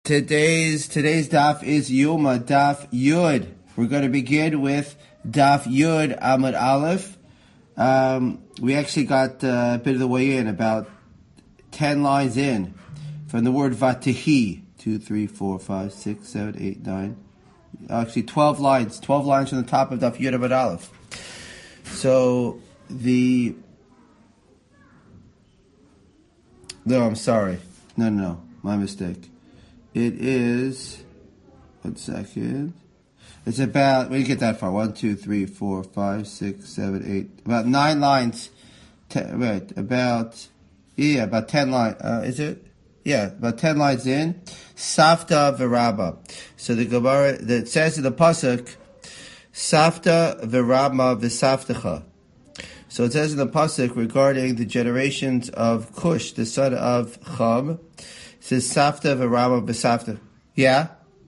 Today's daf is Yoma, daf Yud. We're going to begin with daf Yud Amud Aleph. We actually got a bit of the way in, about 10 lines in, from the word Vatihi. 2, 3, 4, 5, 6, 7, 8, 9. Actually, 12 lines. 12 lines from the top of daf Yud Amud Aleph. So, No, I'm sorry. No. My mistake. It is, 1 second. It's about, when you get that far, 1, 2, 3, 4, 5, 6, 7, 8, about 9 lines, about 10 lines, is it? Yeah, about 10 lines in, Safta V'Rabba. So the Gemara, it says in the Pasuk, Safta V'Rabba V'Saftecha. So it says in the Pasuk regarding the generations of Cush, the son of Cham. It says Safta V'Rabba V'Safta. Yeah?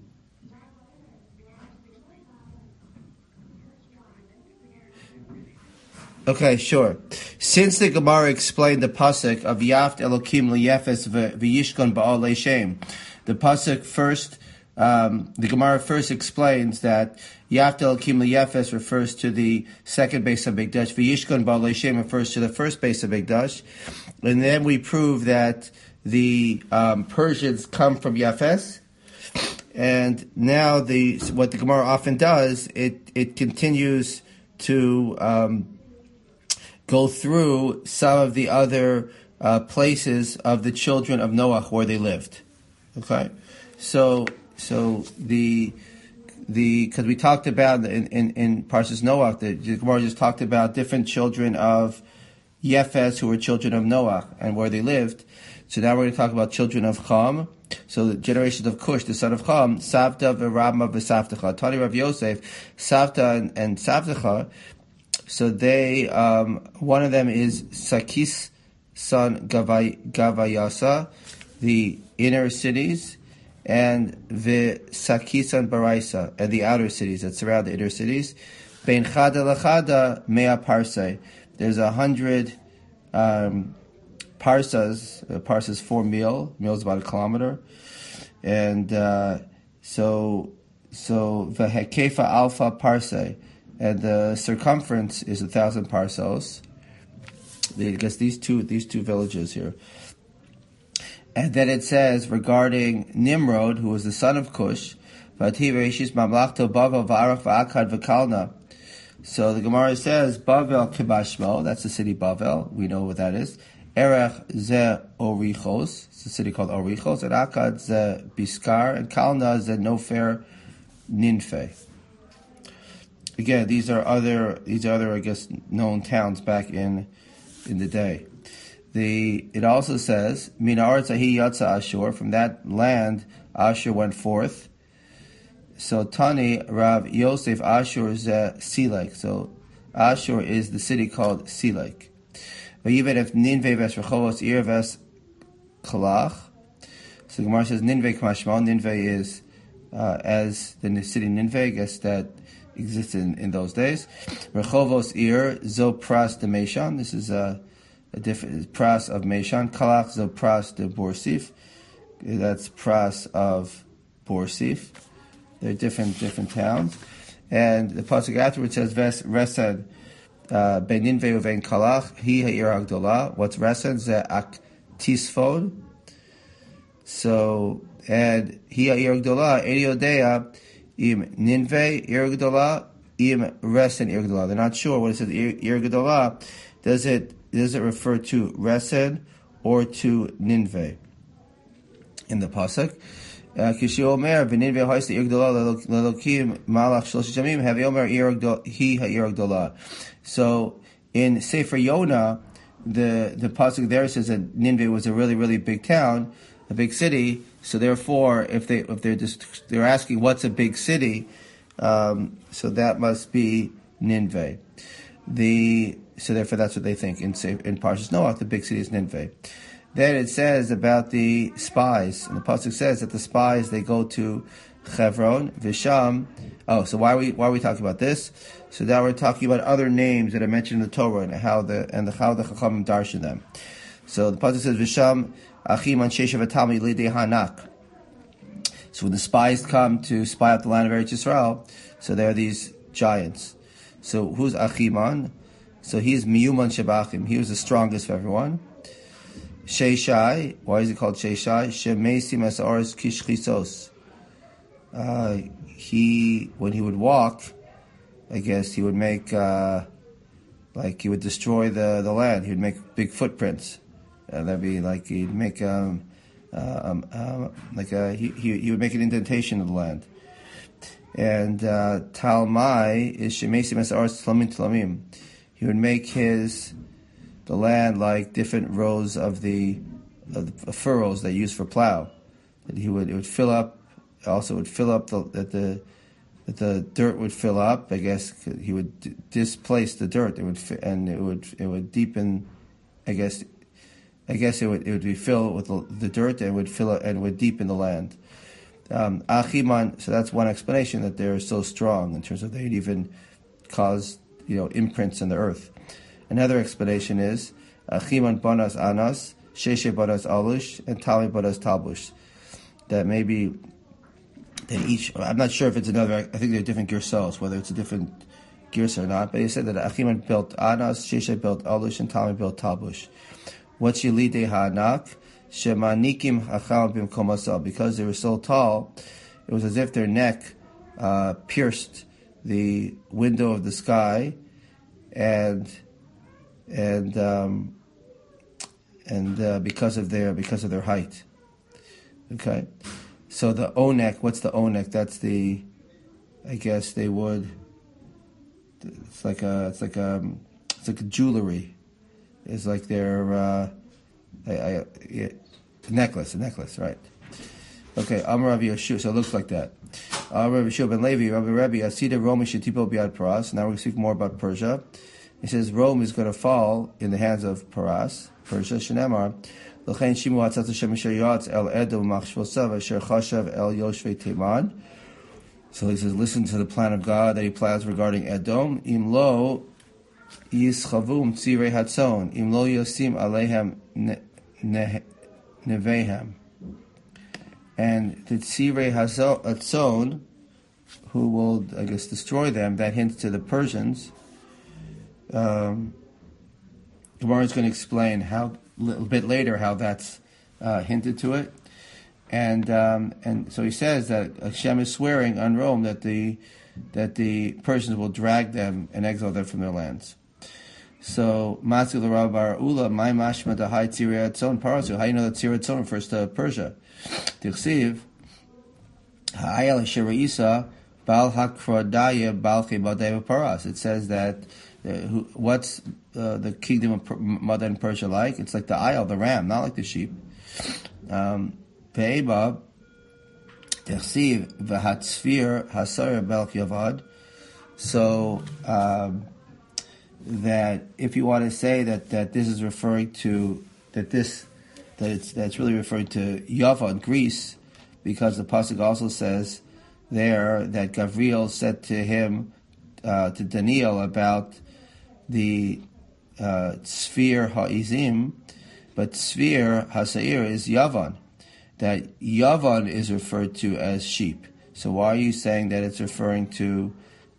Okay, sure. Since the Gemara explained the Pasuk of Yaft Elokim L'Yefes V'Yishkon Ba'al Le'Shem, the Pasuk first, the Gemara first explains that Yaft Elokim L'Yefes refers to the second base of Mikdash, V'Yishkon Ba'al Le'Shem refers to the first base of Mikdash, and then we prove that the Persians come from Yefes, and now what the Gemara often does, it continues to go through some of the other places of the children of Noah where they lived. Okay, so because we talked about in Parshas Noah, the Gemara just talked about different children of Yefes who were children of Noah and where they lived. So now we're going to talk about children of Cham. So the generations of Cush, the son of Cham, Savta v'Rabma v'Saftecha. Tani Rav Yosef, Savta and Saftecha. So they, one of them is Sakis son Gavayasa, the inner cities, and the Sakis son Baraisa, and the outer cities that surround the inner cities. Bein Chada Lachada Mea Parsai. There's 100 parsas. Parsas 4 mil. Mil is about a kilometer. And so Vehekefa Alpha Parsai. And the circumference is 1,000 parsos. I guess these two villages here. And then it says regarding Nimrod, who was the son of Cush, so the Gemara says Bavel Kibashmo, that's the city Bavel. We know what that is. Erech ze Orichos, it's a city called Orichos, and Akkad ze Biskar, and Kalna ze Nofer Ninfe. Again, these are other, I guess, known towns back in the day. It also says, Mina Aretz Ahi Yatza Ashur, from that land Ashur went forth. So Tani Rav Yosef Ashur ze Silek. So Ashur is the city called Silek. But even if Ninveh ves Rechovos Ir ves Kalach, so Gemara says Ninveh Kmashmal. Ninveh is as the city Ninveh, I guess that existed in those days. Rechovos Ir zo pras de Meshan. This is a different pras of Meshan. Kalach zo pras de Borsif. That's pras of Borsif. They're different towns. And the pasuk afterwards says Ves Resed Ben Ninveh uvein Kalach Hi Ha'ir Hagdolah. What's Resed? Ze Ak Tisfod. So, and Hi Ha'ir Hagdolah Eni Odea Im Ninveh Ir Gdolah, Im Resed Ir Gdolah. They're not sure what it says Ir Gdolah. Does it refer to Resed or to Ninveh in the pasuk? Kishi Omer v'Ninveh ha'is Ir Gdolah lelokim malach shlosh yamim havi Omer Ir Gdolah. So in Sefer Yonah, the pasuk there says that Ninveh was a really, really big town, a big city. So therefore, if they're asking what's a big city, so that must be Ninveh. So therefore, that's what they think in Parshas Noach. The big city is Ninveh. Then it says about the spies, and the pasuk says that the spies they go to Chevron, Visham. Oh, so why are we talking about this? So now we're talking about other names that are mentioned in the Torah and how the Chachamim darshan them. So the pasuk says Visham Achim Anshe Shavatami Lidei Hanak. So when the spies come to spy out the land of Eretz Yisrael, so there are these giants. So who's Achiman? So he's Miyuman Shebachim. He was the strongest of everyone. Sheishai, why is he called Sheishai? Shemesim es Oris Kishchisos. When he would walk, I guess he would make, he would destroy the land. He would make big footprints. That'd be like he'd make he would make an indentation of the land. And Talmai is Shemesim es Oris Tlamim. He would make the land like different rows of the furrows they use for plow. That it would fill up. Also, would fill up that the dirt would fill up. I guess he would displace the dirt. It would deepen. I guess it would be filled with the dirt and would fill it and would deepen the land. Achiman. So that's one explanation that they're so strong in terms of they'd even cause imprints in the earth. Another explanation is Achiman banas anas, Sheshe banas alush, and Tami banas talbush. That maybe that each. I'm not sure if it's another. I think they're different girsos, whether it's a different girsa or not. But he said that Achiman built anas, Sheshe built alush, and Tami built talbush. What's Yelidei ha'anak? Shemanikim hacham bimkom asal. Because they were so tall, it was as if their neck pierced the window of the sky, and because of their height. Okay, so the onek. What's the onek? That's the. I guess they would. It's like a jewelry. It's like their necklace. A necklace, right? Okay, Amar Rav Yeshua. So it looks like that. Rav Yeshua ben Levi, Rabbi Asida Rome Shetipo Biad Paras. Now we're going to speak more about Persia. He says Rome is going to fall in the hands of Persia. Shenemar, L'chein Shimu Atzat Hashem Asher Yatz El Edom Machshvosav Asher Chashav El Yoshvei Teman. So he says, listen to the plan of God that He plans regarding Edom. Im lo yischavum tzirei hatzon. Im lo yosim alehem nevehem. And the tzirei hatzon, who will, I guess, destroy them, that hints to the Persians. Gemara is going to explain a little bit later how that's hinted to it, and so he says that Hashem is swearing on Rome that the Persians will drag them and exile them from their lands. So Matzil Rav Bar Ula, my mashma dahai tzirei hatzon parasu. How do you know that tzirei hatzon refers to Persia? Tichsiv ha'ayel shiraisa bal hakrodaya bal chibadei paras. It says that. What's the kingdom of Mother in Persia like? It's like the ayil, the ram, not like the sheep. Pe'eba tersiv v'hatzfir hasar belch yavad. So that if you want to say that this is referring to that's really referring to Yavad, Greece, because the pasuk also says there that Gabriel said to him to Daniel about the sphere ha'izim, but sphere hasair is Yavan. That Yavan is referred to as sheep. So why are you saying that it's referring to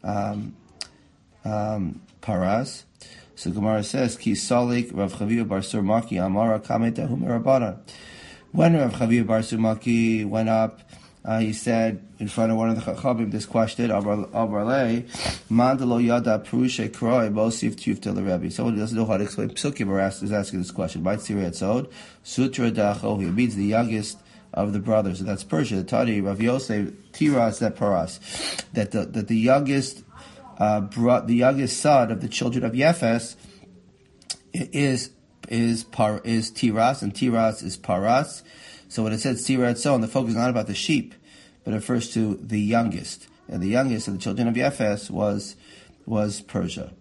Paras? So Gemara says, Ki Salik Rav Chaviv bar Surmaki Amara Kametahu Merabana. When Rav Chaviv bar Surmaki went up, he said in front of one of the Chachabim this question, Abarle, Mandalo Yada Purushe Kroi, Bosif Tufta the Rebbe. Someone who doesn't know how to explain Psukim is asking this question. By Tzirei Tzod, Sutra Dachohi. It means the youngest of the brothers. And that's Persia. The Tadi, Rav Yosef, Tiras, that Paras. That the youngest son of the children of Yefes is Tiras, and Tiras is Paras. So when it says Tzirei Tzon, the focus is not about the sheep, but it refers to the youngest. And the youngest of the children of Yefes was Persia.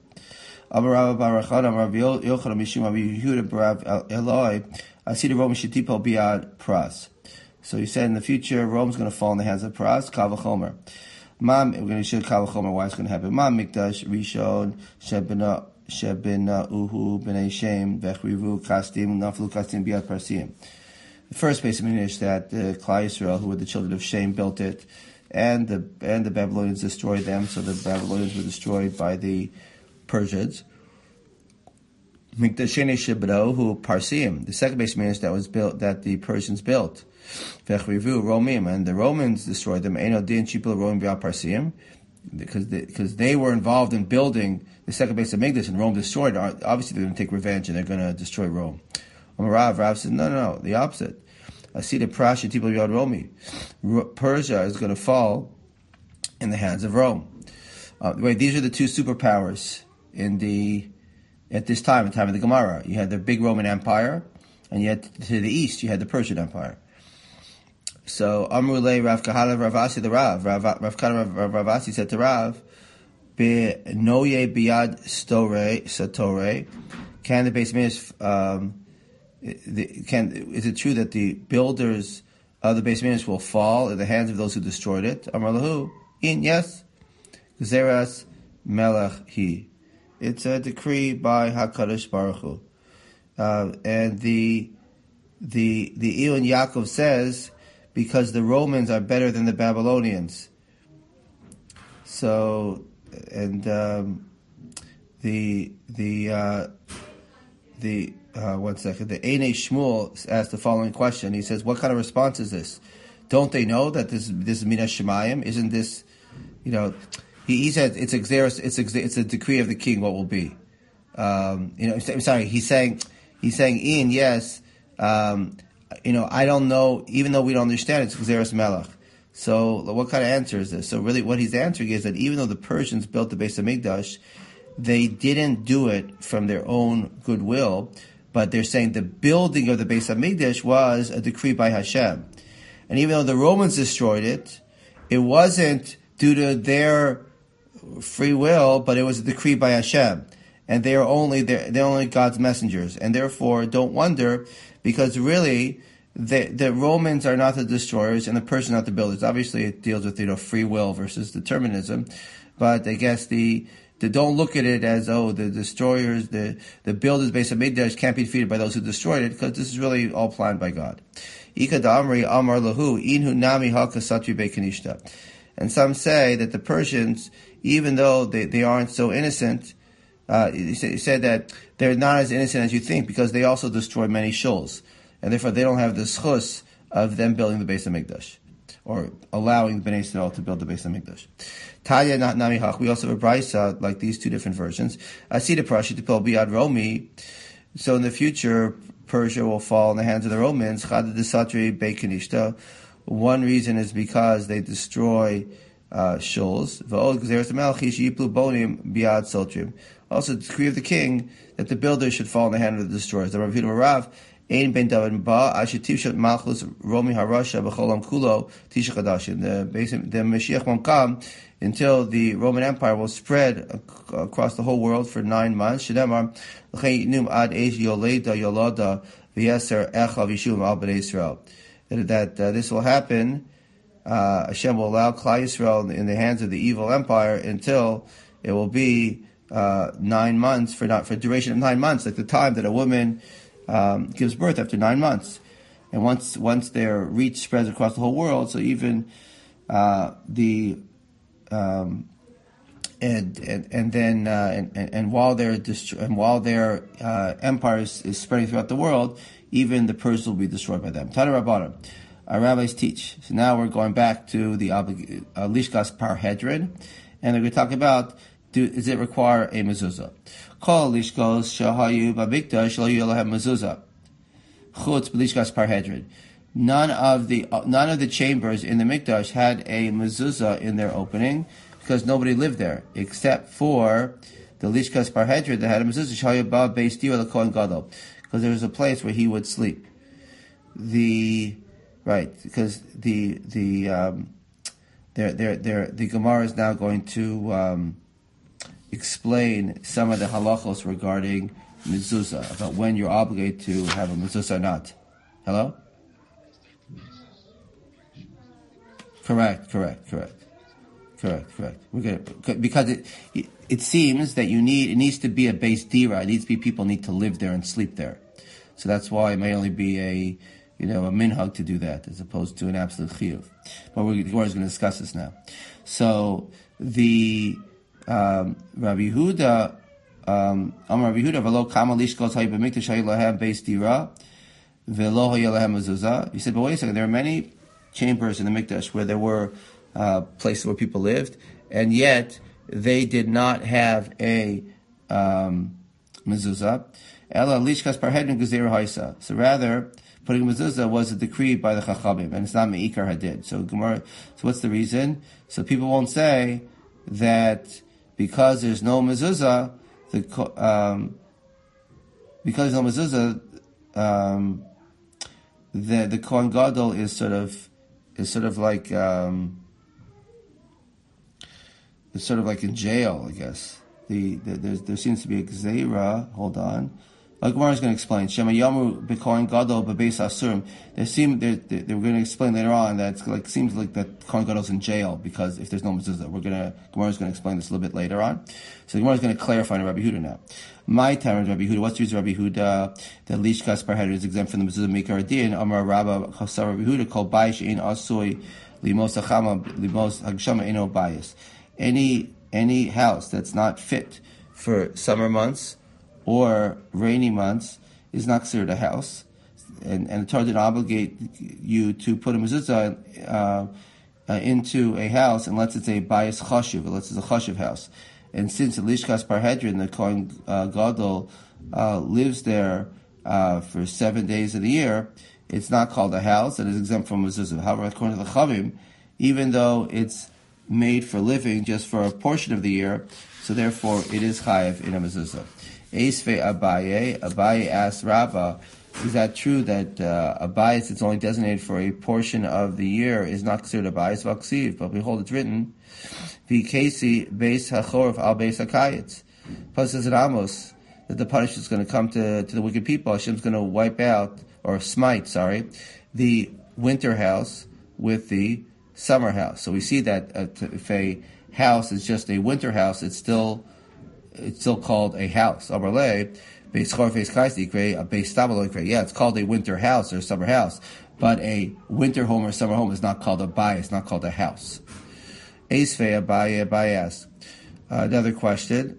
So he said in the future, Rome's going to fall in the hands of Paras, Kavachomer. We're going to show Kavachomer why it's going to happen. Mam Mikdash, Rishon, Shebina Uhu, B'nai Shem, Vechrivu, Kastim, Naflu Kastim, Biat Parsim. the first Beis Hamikdash that the Klal Yisrael, who were the children of Shem, built it, and the Babylonians destroyed them. So the Babylonians were destroyed by the Persians. Mikdash Sheni Shebro, who Parsim, the second Beis Hamikdash that was built, that the Persians built. Vechrivu Romim, and the Romans destroyed them. Eino din Chipul Romim B'al Parsim, because they were involved in building the second Beis Hamikdash, and Rome destroyed it. Obviously, they're going to take revenge and they're going to destroy Rome. Rav says, no, the opposite. Asida Prash Chipul B'al Romi. Persia is going to fall in the hands of Rome. These are the two superpowers at this time, at the time of the Gemara. You had the big Roman Empire, and yet to the east you had the Persian Empire. So Amrulay Rav Kahana Rav Asi the Rav Kahana Rav Asi said to Rav, Be Noye Biad Satore, can the Beis Hamikdash is it true that the builders of the Beis Hamikdash will fall in the hands of those who destroyed it? Amar Lahu, yes. Zeras Melech He. It's a decree by HaKadosh Baruch Hu. And the Eon Yaakov says, because the Romans are better than the Babylonians. So, and one second. The Einei Shmuel asked the following question. He says, "What kind of response is this? Don't they know that this is Minas Shemayim? Isn't this, He said it's a decree of the king. What will be? I'm sorry. He's saying, Ian, yes. I don't know. Even though we don't understand, it's Gzeras Melech. So, what kind of answer is this? So, really, what he's answering is that even though the Persians built the Beis Hamikdash, they didn't do it from their own goodwill, but they're saying the building of the Beis Hamikdash was a decree by Hashem. And even though the Romans destroyed it, it wasn't due to their free will, but it was a decree by Hashem. And they're only God's messengers. And therefore, don't wonder, because really, the Romans are not the destroyers and the Persians are not the builders. Obviously, it deals with free will versus determinism. But I guess don't look at it as, the destroyers, the builders Beis Hamikdash can't be defeated by those who destroyed it, because this is really all planned by God. And some say that the Persians, even though they aren't so innocent, he said that they're not as innocent as you think, because they also destroy many shuls, and therefore they don't have the schus of them building the Beis Hamikdash, or allowing Bnei Yisrael to build the Beis Hamikdash. Talia not namihach. We also have a brisa like these two different versions. Asida prashi to biad Romi. So in the future, Persia will fall in the hands of the Romans. Chad desatri beikanishta. One reason is because they destroy shuls. Also, the decree of the king that the builders should fall in the hand of the destroyers. The Rav Ein ben David ba ashetiv malchus Romi harasha b'cholam kulo tisha chadashim. The Mashiach won't come until the Roman Empire will spread across the whole world for 9 months. Shedemar l'cheinum ad eish yoleda yolada v'yeser echa v'yishum al b'nei Yisrael. That this will happen. Hashem will allow Klal Yisrael in the hands of the evil empire until it will be 9 months for a duration of 9 months, like the time that a woman gives birth after 9 months. And once their reach spreads across the whole world, so even while their empire is spreading throughout the world, even the Persians will be destroyed by them. Tana Rabbanim. Our rabbis teach. So now we're going back to the Lishkas Parhedrin, and they're going to talk about, does it require a mezuzah? Kol Lishkos Shahayu Babikdash Lo Yolahem Mezuzah. Chutz B'Lishkas Parhedrin. None of the chambers in the Mikdash had a mezuzah in their opening, because nobody lived there, except for the Lishkas Parhedrin that had a mezuzah Shahayu Ba Beis Dira L'Kohen Gadol, because there was a place where he would sleep. Because the Gemara is now going to explain some of the halachos regarding mezuzah, about when you're obligated to have a mezuzah or not. Hello? Correct. We're good, because it seems that it needs to be a base dira. It needs to be people need to live there and sleep there. So that's why it may only be a minhag to do that as opposed to an absolute chiyuv. But we're going to discuss this now. So the Rabbi Yehuda, Rabbi Yehuda, v'lo kama lishkos hayu b'mikdash hayu lahem beis dira v'lo hayu lahem mezuzah. He said, but wait a second, there are many chambers in the mikdash where there were places where people lived, and yet they did not have a mezuzah. Ela lishkas parhedrin gezer haisa. So rather, putting a mezuzah was a decree by the Chachamim, and it's not meikar hadid. So Gemara. So what's the reason? So people won't say that because there's no mezuzah, because there's no mezuzah, the Kohen Gadol is sort of like it's sort of like in jail, I guess. There seems to be a gzeira. Hold on. Like Gemara is going to explain. Shema Yamu b'Kohen Gadol b'Beis Asurim. They were going to explain later on that seems like that Kohen Gadol's in jail because if there's no mezuzah, Gemara is going to explain this a little bit later on. So Gemara is going to clarify in Rabbi Yehuda now. My time Rabbi Yehuda. What's the reason Rabbi Yehuda that lishkas parheder is exempt from the mezuzah mikar adin? Amar Rabba Chasar Rabbi Yehuda called baish ein asui limos achama limos hagshama eno bias. Any house that's not fit for summer months or rainy months is not considered a house, and the Torah didn't obligate you to put a mezuzah into a house unless it's a bias chashuv, unless it's a chashuv house. And since the lishkas parhedrin, the Kohen Gadol lives there for 7 days of the year, it's not called a house and is exempt from mezuzah. However, according to the Chavim, even though it's made for living just for a portion of the year, so therefore it is chayev in a mezuzah. Eisvei Abaye asked Rabbah, is that true that a bias that's only designated for a portion of the year is not considered a bias? Vaksiv, but behold, it's written, V'kesi beis hachorv al beis hakayitz. Plus, says in Amos that the punishment is going to come to the wicked people. Hashem's going to wipe out or smite, the winter house with the summer house. So we see that if a house is just a winter house, it's still called a house. Yeah, it's called a winter house or a summer house, but a winter home or summer home is not called a bayis, it's not called a house. Abaye asked another question.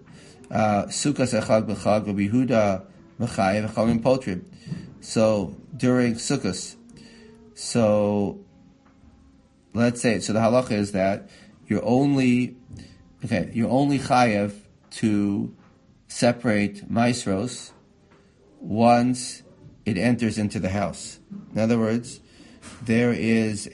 So during Sukkot, so let's say, so the halacha is that you're only chayev to separate maasros once it enters into the house. In other words, there is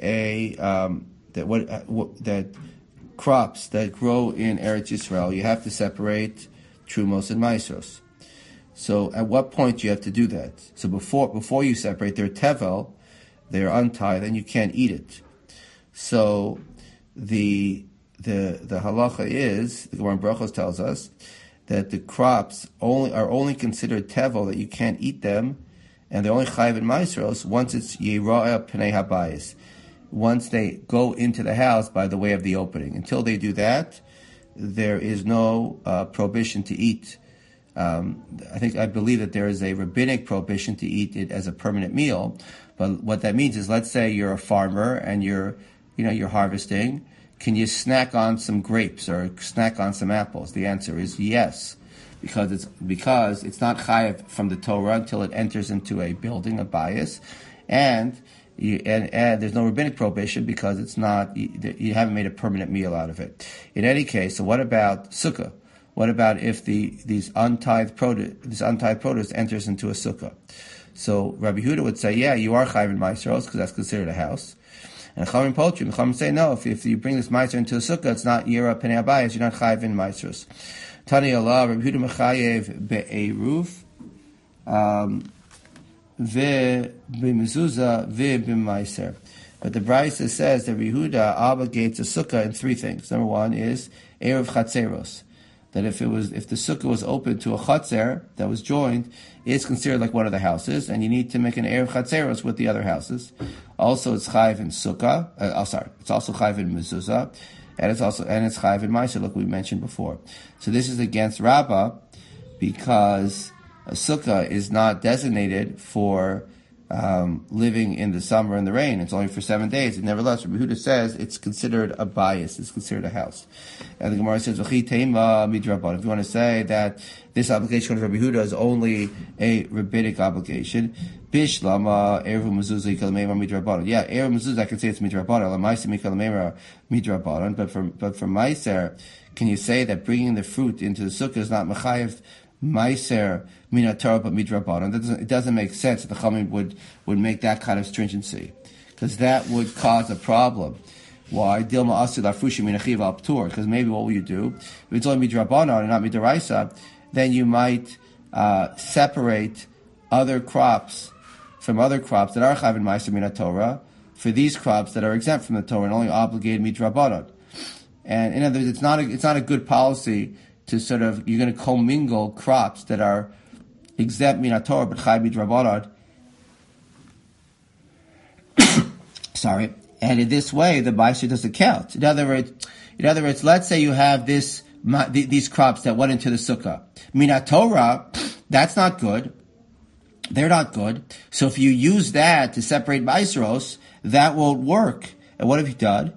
that crops that grow in Eretz Yisrael, you have to separate trumos and maasros. So at what point do you have to do that? So before you separate, they're tevel, they're untied, and you can't eat it. So the halacha is, the Gemara in Brachos tells us that the crops are only considered tevel, that you can't eat them, and they're only chayiv in maasros once it's yira'eh pnei habayis, once they go into the house by the way of the opening. Until they do that, there is no prohibition to eat. I believe that there is a rabbinic prohibition to eat it as a permanent meal, but what that means is, let's say you're a farmer and you're harvesting. Can you snack on some grapes or snack on some apples? The answer is yes, because it's not chayev from the Torah until it enters into a building, a bias, and there's no rabbinic prohibition because it's not, you haven't made a permanent meal out of it. In any case, so what about sukkah? What about if this untithed produce enters into a sukkah? So Rabbi Yehuda would say, yeah, you are chayiv in maasros because that's considered a house. And Chachamim Potrim, Chachamim say, no, if you bring this maaser into a sukkah, it's not yira pnei habayis, you're not chayiv in maasros. Tani Allah, Rabbi Yehuda mechayev be'eruv, ve'b'mezuzah, ve'b'maiser. But the Brisa says that Rabbi Yehuda obligates a sukkah in three things. Number one is eruv chatzeros, that if the sukkah was open to a chatzer that was joined, it's considered like one of the houses, and you need to make an eruv chatzeros with the other houses. Also, it's chayiv in sukkah. It's also chayiv in mezuzah, and it's chayiv in ma'aser, like we mentioned before. So this is against Rabbah because a sukkah is not designated for living in the summer and the rain. It's only for 7 days. And nevertheless, Rabbi Yehuda says it's considered a bias. It's considered a house. And the Gemara says, if you want to say that this obligation of Rabbi Yehuda is only a rabbinic obligation, Bishlama, Erev Mezuzah, Yikalamema, Midrabanan. Yeah, Erev Mezuzah, I can say it's Midrabanan. Lamaisa, Mikalamema, Midrabanan. But for Meiser, can you say that bringing the fruit into the sukkah is not Mechayev Meiser Minatorah but Midrabanan? It doesn't make sense that the Chachamim would make that kind of stringency, because that would cause a problem. Why? Dilma Asid Afrushi Minachiv Al Ptur. Because maybe what will you do? If it's only Midrabanan and not Midaraisa, then you might separate other crops from other crops that are Chayav in Meiser Minatorah for these crops that are exempt from the Torah and only obligated Midrabanan. And in other words, it's not a good policy to sort of, you're going to commingle crops that are exempt min Torah but chai midrabanan. Sorry, and in this way the meiser doesn't count. In other words, let's say you have these crops that went into the sukkah. Min Torah, that's not good. They're not good. So if you use that to separate meiseros, that won't work. And what have you done?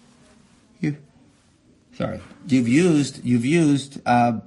You've used the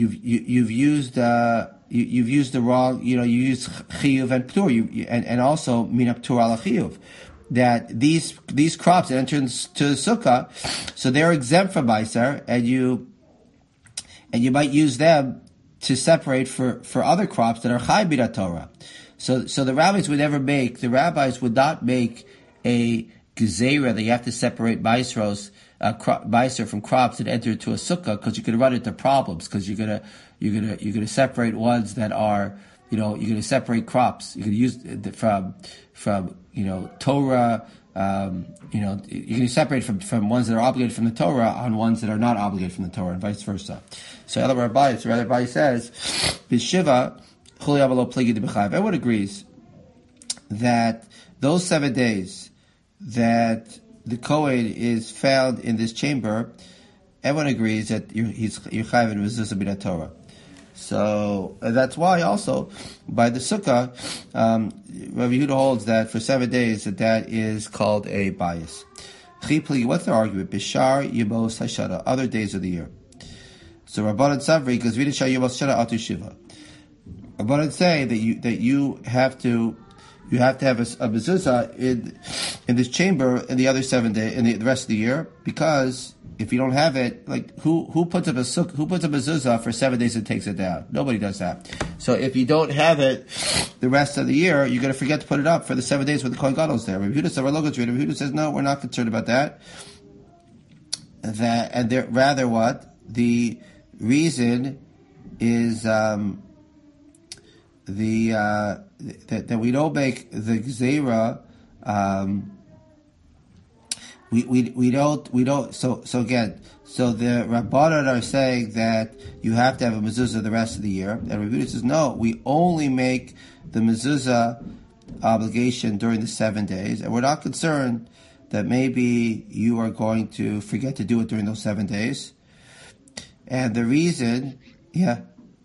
wrong, you used chiyuv and ptur, and also min ptur ala chiyuv. That these crops that enter into the sukkah, so they're exempt from meiser, and you might use them to separate for other crops that are chai b'nat Torah. So the rabbis would not make a gezerah that you have to separate meiseros, meiser from crops that enter into a sukkah, because you're going to run into problems, because you're going to separate ones that are, you're going to separate crops. You're going to use from Torah, you're going to separate from ones that are obligated from the Torah on ones that are not obligated from the Torah, and vice versa. So Rabbi Rabbi says, B'shiva chuli avalo pligi de b'chayev. Everyone agrees that those 7 days that the Kohen is found in this chamber, everyone agrees that you're chayav in mezuzah b'nat Torah. So that's why also by the sukkah, Rabbi Yehuda holds that for 7 days that is called a bias. What's their argument? Bishar Yemos Hashana, other days of the year. So Rabbanan Savri, because Vidishar Yemos Hashana Atu Shiva. Rabbanan say that you have to have a mezuzah in this chamber in the other 7 days, in the rest of the year, because if you don't have it, like who puts up a mezuzah for 7 days and takes it down? Nobody does that. So if you don't have it the rest of the year, you're going to forget to put it up for the 7 days when the Kohen Gadol is there. Rabbi Yehuda says no, we're not concerned about that. Rather what the reason is that we don't make the gzeira. We don't. So again, so the Rabbanan are saying that you have to have a mezuzah the rest of the year, and Rabbi Yehuda says no. We only make the mezuzah obligation during the 7 days, and we're not concerned that maybe you are going to forget to do it during those 7 days. And the reason, yeah.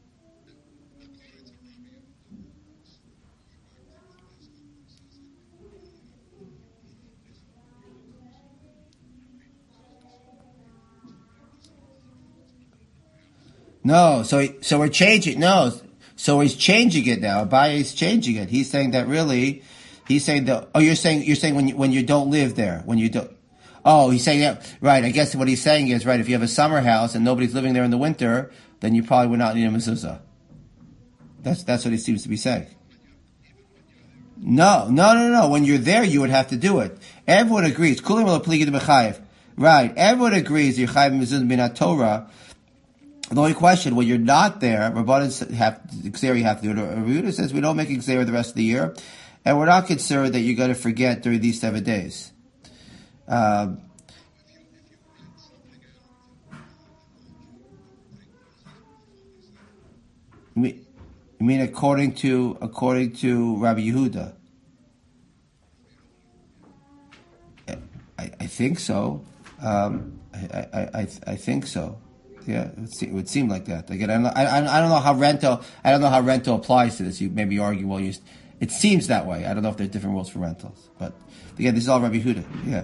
No, so we're changing. No, so he's changing it now. Abaye is changing it. He's saying that really. He's saying that. Oh, you're saying when you don't live there, when you don't. Oh, he's saying that. Right. I guess what he's saying is right. If you have a summer house and nobody's living there in the winter, then you probably would not need a mezuzah. That's what he seems to be saying. No. When you're there, you would have to do it. Everyone agrees. Right. Everyone agrees you're chayav mezuzah b'nat Torah. The only question, when you're not there, Rabbanan have to do it. Rabbi Yehuda says we don't make Xer the rest of the year, and we're not concerned that you're going to forget during these 7 days. You mean according to Rabbi Yehuda? I think so. I think so. Yeah, it would seem like that. Again, I don't know how rental applies to this. You maybe argue, well, It seems that way. I don't know if there are different rules for rentals, but again, this is all Rabbi Huda. Yeah.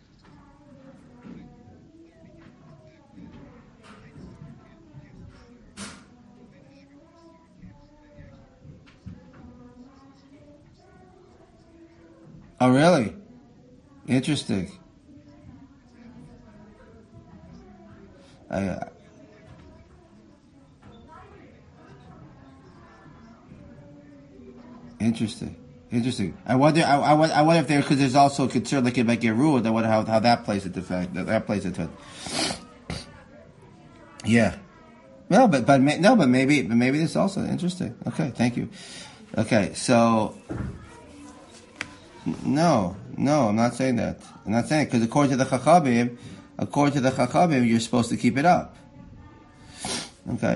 Oh, really? Interesting. I, Interesting. Interesting. I wonder. I wonder if there because there's also a concern like it might get ruined. I wonder how that plays into fact. That plays into it. Yeah. No, but maybe this is also interesting. Okay, thank you. Okay, so no, I'm not saying that. I'm not saying because according to the Chachamim, you're supposed to keep it up. Okay.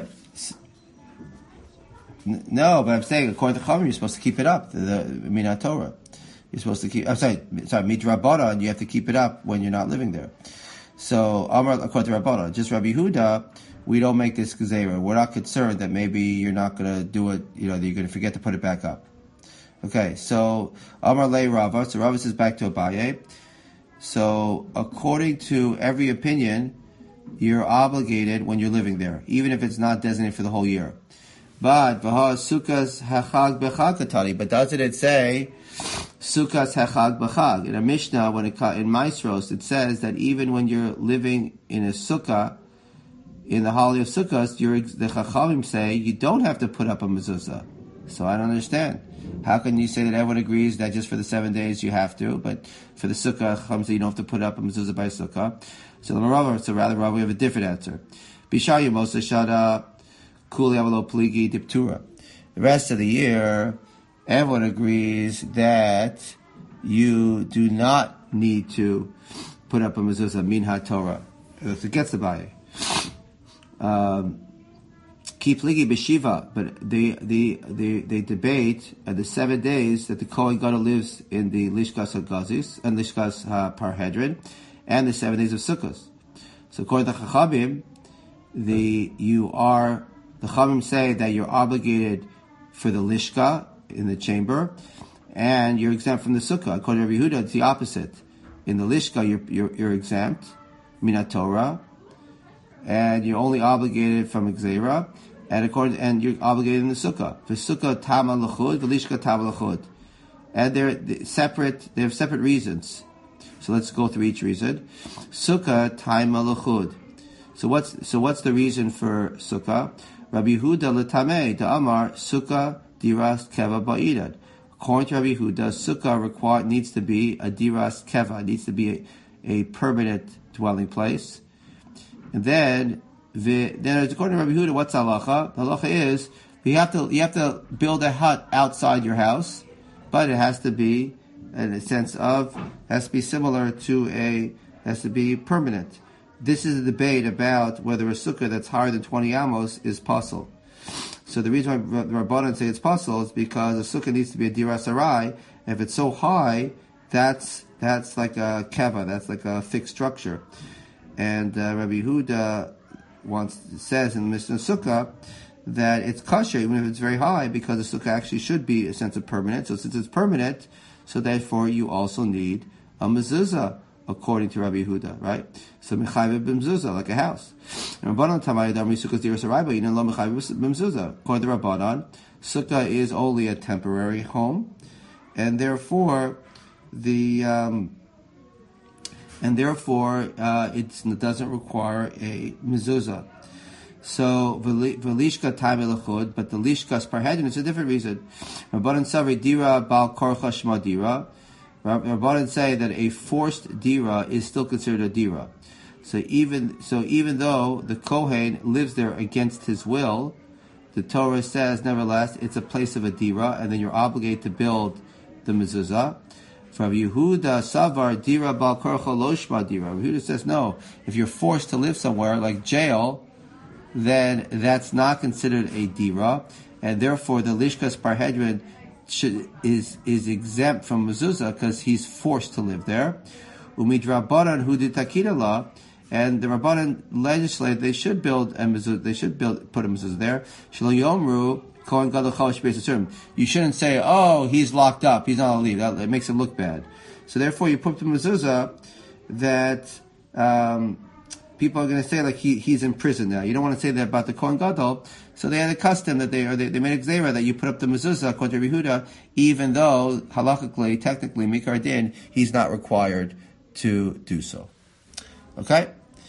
No, but I'm saying according to Chachamim, you're supposed to keep it up. The Minat Torah, you're supposed to keep. I'm sorry, Midrabanan, you have to keep it up when you're not living there. So Amar according to Rabbanan, just Rabbi Huda, we don't make this gezerah. We're not concerned that maybe you're not going to do it. You know, that you're going to forget to put it back up. Okay, so Amar Le Rava. So Rava says back to Abaye. So according to every opinion, you're obligated when you're living there, even if it's not designated for the whole year. But sukas hachag b'chag katani. But doesn't it say sukas hachag b'chag? In a Mishnah, when in Maasros, it says that even when you're living in a sukkah, in the holiday of Sukkot, the Chachamim say you don't have to put up a mezuzah. So I don't understand. How can you say that everyone agrees that just for the 7 days you have to, but for the Sukkah, Chachamim say you don't have to put up a mezuzah by Sukkah? So rather, we have a different answer. Bishayu Moshe Shada Kuli Avalo Pligi Diptura. The rest of the year, everyone agrees that you do not need to put up a mezuzah min ha-Torah. It gets the baye. Keep ligi b'shiva, but they debate the 7 days that the Kohen Gadol lives in the Lishkas HaGazis and Lishkas HaParhedrin, and the 7 days of Sukkot. So according to Chachamim, the Chachamim say that you're obligated for the Lishka in the chamber, and you're exempt from the Sukkah. According to Rabbi Yehuda, it's the opposite. In the Lishka, you're exempt, Minat Torah, and you're only obligated from Gzeira, and you're obligated in the Sukkah. For Sukkah Tama L'chud, V'lishka Tama L'chud. And they have separate reasons. So let's go through each reason. Sukkah Tama L'chud. So what's the reason for Sukkah? Rabbi Yehuda L'tamei, Da'amar, Sukkah Diras Keva Ba'idad. According to Rabbi Yehuda, Sukkah needs to be a Diras Keva, needs to be a permanent dwelling place. And then according to Rabbi Yehuda, what's halacha? The halacha is you have to build a hut outside your house, but it has to be in a sense of has to be similar to has to be permanent. This is a debate about whether a sukkah that's higher than 20 amos is possible. So the reason why the Rabbanan say it's possible is because a sukkah needs to be a diras arai. If it's so high, that's like a keva, that's like a fixed structure. And Rabbi Yehuda says in Mishnah Sukkah that it's kosher even if it's very high because the sukkah actually should be a sense of permanent. So since it's permanent, so therefore you also need a mezuzah according to Rabbi Yehuda, right? So mechayv b'mezuzah like a house. And Rabbanan Tamay Damri Sukkah Diras Arai, but you know lo mechayv b'mezuzah. According to Rabbanan, sukkah is only a temporary home, and therefore it doesn't require a mezuzah. So v'lishka time elachud, but the lishkas parhedin is a different reason. Rabbanan savri dira bal korcha shma dira. Rabbanan say that a forced dira is still considered a dira. So even though the Kohen lives there against his will, the Torah says nevertheless it's a place of a dira, and then you're obligated to build the mezuzah. From Yehuda Savar Dira Bal Korcha Loshma Dira. Yehuda says no. If you're forced to live somewhere like jail, then that's not considered a dira, and therefore the Lishkas Parhedrin is exempt from mezuzah because he's forced to live there. Umidrabanan Hu Ditakidala, and the Rabbanan legislate they should build a mezuzah. They should put a mezuzah there. Shelo Yomru Kohen Gadol Chalash Beis Asurim. You shouldn't say, oh, he's locked up, he's not allowed to leave. That makes him look bad. So therefore, you put up the mezuzah that people are going to say like he's in prison now. You don't want to say that about the Kohen Gadol. So they had a custom that they made a gzeira that you put up the mezuzah according to Yehuda, even though halachically, technically, Mikar Din, he's not required to do so. Okay.